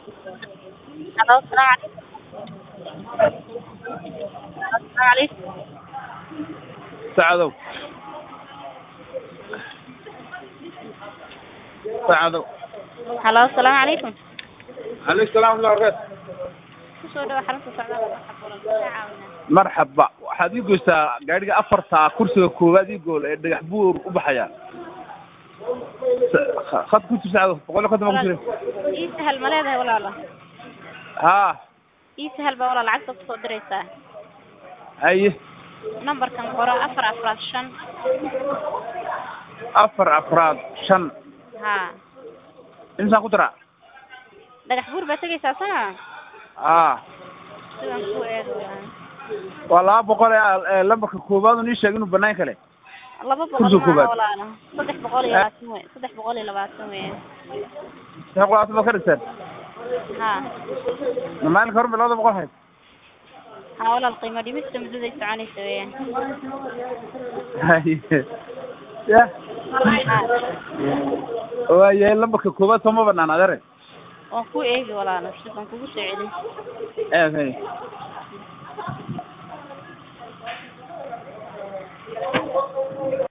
Halo, السلام عليكم. ساعدوا ساعدوا Halo, السلام عليكم. عليك السلام ورحمة الله وبركاته. Kusoo dhawaad xarunta socdaalka marxab walaal ka caawinaa. مرحبا waxaad ii goystaa gaariga afarta kursiga koowaad ii gool ee dhagax buur u baxaya khad ku tusacdo boqol qadam ku jiray Ii sahal ma leedahay walaalo? ها Ii sahal baa walaal lacagta ku soo diraysaa. haye Numberkan qora 445. afar afraad shan Haa. inta ku dara Dhagax buur baa tagaysaa sana? Sidaan ku eego wala boqol ee lambarka koowaad uu sheegay inuu banaan kale 200 walaalo. 320 wey. 320 wey. shaqo ma karaysan Haa. maalin hore bilowda boqol hay Haa walaal qiimo dhimista muddada soconaysa weeyaan. haye ya waaye lambarka koowaad soo ma banaan adeer Waan ku eegi walaalo sidaan kugu soo celin. haye